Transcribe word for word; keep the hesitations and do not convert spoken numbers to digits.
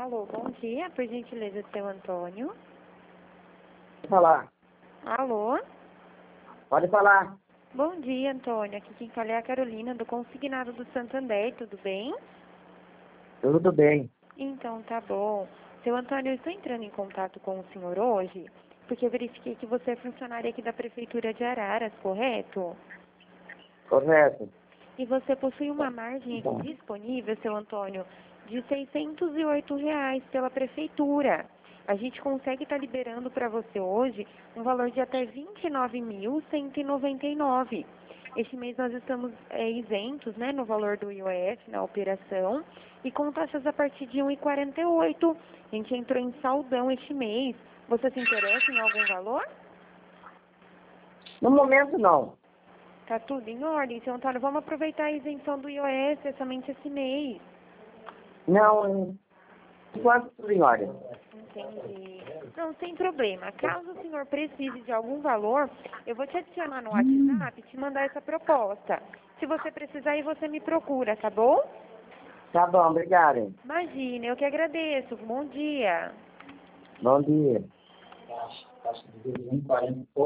Alô, bom dia, por gentileza, seu Antônio. Pode falar. Alô? Pode falar. Bom dia, Antônio. Aqui quem fala é a Carolina, do Consignado do Santander, tudo bem? Tudo bem. Então, tá bom. Seu Antônio, eu estou entrando em contato com o senhor hoje, porque eu verifiquei que você é funcionário aqui da Prefeitura de Araras, correto? Correto. E você possui uma margem aqui disponível, seu Antônio, de seiscentos e oito reais pela Prefeitura. A gente consegue estar liberando para você hoje um valor de até vinte e nove mil cento e noventa e nove reais. Este mês nós estamos é, isentos, né, no valor do I O F, na operação, e com taxas a partir de um vírgula quarenta e oito. A gente entrou em saldão este mês. Você se interessa em algum valor? No momento, não. Tá tudo em ordem, seu Antônio. Vamos aproveitar a isenção do I O S, é somente esse mês. Não, enquanto tudo em ordem. Entendi. Não, sem problema. Caso o senhor precise de algum valor, eu vou te adicionar no WhatsApp e te mandar essa proposta. Se você precisar, aí você me procura, tá bom? Tá bom, obrigado. Imagina, eu que agradeço. Bom dia. Bom dia.